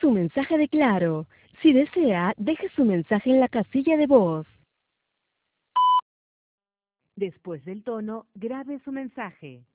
su mensaje de Claro. Si desea, deje su mensaje en la casilla de voz. Después del tono, grabe su mensaje.